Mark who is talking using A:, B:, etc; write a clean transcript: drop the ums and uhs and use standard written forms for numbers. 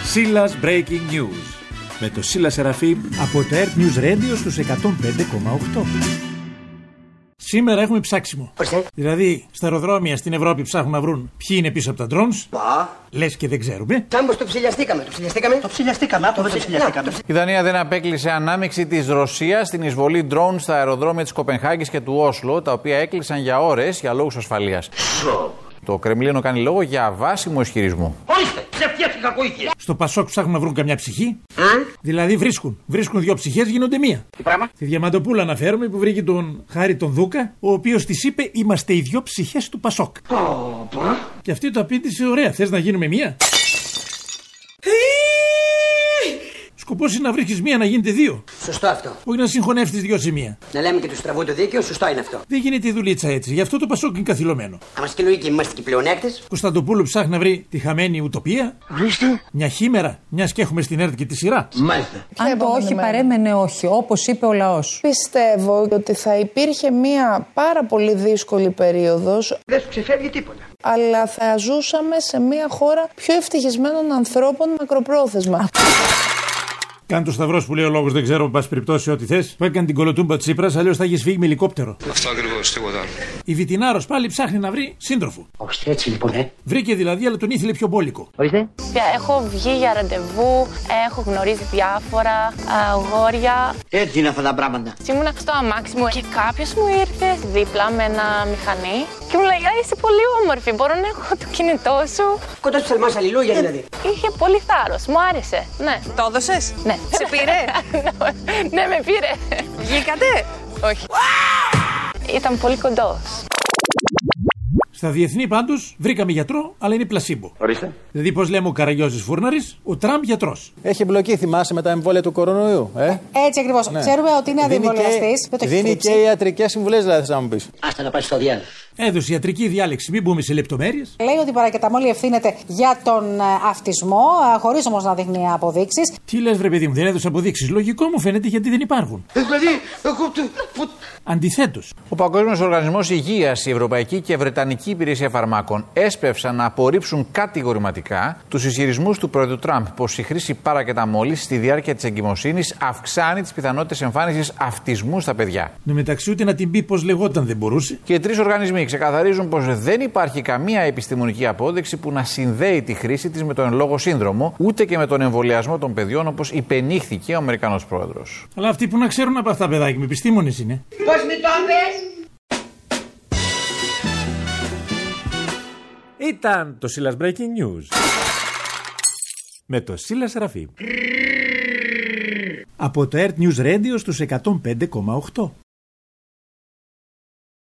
A: Σίλας Breaking News με το Σίλα Σεραφείμ από το Earth News Radio στους 105,8. Σήμερα έχουμε ψάξιμο. Δηλαδή, στα αεροδρόμια στην Ευρώπη ψάχνουν να βρουν ποιοι είναι πίσω από τα drones. Λες και δεν ξέρουμε.
B: Κάμπος το ψηλιαστήκαμε.
C: Η Δανία δεν απέκλεισε ανάμειξη της Ρωσίας στην εισβολή drones στα αεροδρόμια της Κοπενχάγης και του Όσλο, τα οποία έκλεισαν για ώρες για λόγους ασφαλείας. Το Κρεμλίνο κάνει λόγο για αβάσιμο ισχυρισμό.
B: Ορίστε, ψευτιές κακοήθειες.
A: Στο Πασόκ ψάχνουν να βρουν καμιά ψυχή. Δηλαδή βρίσκουν δύο ψυχές, γίνονται μία.
B: Τι πράγμα?
A: Τη Διαμαντοπούλα αναφέρομαι που βρήκε τον Χάρη τον Δούκα, ο οποίος της είπε: είμαστε οι δυο ψυχές του Πασόκ. Και αυτή το απήντησε: ωραία, θες να γίνουμε μία? Σκοπός είναι να βρίσκεις μία να γίνεται δύο.
B: Σωστό αυτό.
A: Όχι να συγχωνεύσεις δυο σε μία.
B: Να λέμε και του στραβού το δίκαιο, σωστό είναι αυτό.
A: Δεν γίνεται η δουλίτσα έτσι. Γι' αυτό το Πασόκ είναι καθυλωμένο.
B: Άμα και λογική, είμαστε και πλεονέκτες.
A: Κωνσταντοπούλου ψάχνει να βρει τη χαμένη ουτοπία.
D: Ορίστε.
A: Μια χήμερα, μιας και έχουμε στην ΕΡΤ και τη σειρά.
D: Μάλιστα.
E: Αν το όχι παρέμενε όχι, όπως είπε ο λαός.
F: Πιστεύω ότι θα υπήρχε μια πάρα πολύ δύσκολη περίοδος.
B: Δεν σου ξεφεύγει τίποτα.
F: Αλλά θα ζούσαμε σε μια χώρα πιο ευτυχισμένων ανθρώπων μακροπρόθεσμα.
A: Κάνε το σταυρό που λέει ο λόγος, δεν ξέρω, εν πάση περιπτώσει, ό,τι θες. Που έκανε την κολοτούμπα Τσίπρας, αλλιώς θα έχεις φύγει με ελικόπτερο.
D: Αυτό ακριβώς, τίποτα.
A: Η Βιτινάρος πάλι ψάχνει να βρει σύντροφο.
B: Όχι, έτσι λοιπόν,
A: Βρήκε δηλαδή, αλλά τον ήθελε πιο μπόλικο.
B: Ορίστε.
G: Έχω βγει για ραντεβού, έχω γνωρίσει διάφορα αγόρια.
B: Έτσι είναι αυτά τα πράγματα.
G: Ήμουνα στο αμάξι μου και κάποιος μου ήρθε δίπλα με ένα μηχανή και μου λέει: είσαι πολύ όμορφη, μπορώ να έχω το κινητό σου?
B: Κοντά σου θερμάς αλληλούια δηλαδή.
G: Είχε πολύ θάρρος, μου άρεσε. Ναι.
E: Το έδωσες?
G: Ναι.
E: Σε πήρε?
G: Ναι, με πήρε.
E: Βγήκατε?
G: Όχι. Ήταν πολύ κοντός.
A: Στα διεθνή πάντως βρήκαμε γιατρό, αλλά είναι πλασίμπο.
D: Ορίστε.
A: Δηλαδή, πώς λέμε ο Καραγιώζης Φούρναρης, ο Τραμπ γιατρός.
H: Έχει μπλοκή, θυμάσαι, με τα εμβόλια του κορονοϊού.
E: Έτσι ακριβώς.
H: Ναι.
E: Ξέρουμε ότι είναι αδεμβολιαστής. Δεν το έχει
H: δίνει
E: κρύψει.
H: και ιατρικές συμβουλές, δηλαδή, θες να μου πεις.
B: Άστα να πάει στο διάλογο.
A: Έδωσε ιατρική διάλεξη, μην μπούμε σε λεπτομέρειες.
E: Λέει ότι η παρακεταμόλη ευθύνεται για τον αυτισμό, χωρίς όμως να δείχνει αποδείξεις.
A: Τι λες, βρε παιδί μου, δεν έδωσε αποδείξεις? Λογικό μου φαίνεται, γιατί δεν υπάρχουν.
D: Δηλαδή, εγώ.
A: Αντιθέτως,
C: Ο Παγκόσμιος Οργανισμός Υγείας, η Ευρωπαϊκή και Βρετανική Υπηρεσία Φαρμάκων έσπευσαν να απορρίψουν κατηγορηματικά τους ισχυρισμούς του πρόεδρου Τραμπ πως η χρήση παρακεταμόλης στη διάρκεια της εγκυμοσύνης αυξάνει τις πιθανότητες εμφάνισης αυτισμού στα παιδιά.
A: με μεταξύ ούτε να την πει πώς λεγόταν δεν μπορούσε.
C: Και οι τρεις οργανισμοί ξεκαθαρίζουν πως δεν υπάρχει καμία επιστημονική απόδειξη που να συνδέει τη χρήση της με τον εν λόγω σύνδρομο, ούτε και με τον εμβολιασμό των παιδιών, όπως υπενήχθηκε ο Αμερικανός πρόεδρος.
A: Αλλά αυτοί που να ξέρουν από αυτά, παιδάκι, με επιστήμονες είναι.
B: Πώς με το πες?
A: Ήταν το Σίλας Breaking News με το Σίλα Σεραφείμ από το Earth News Radio στους 105,8.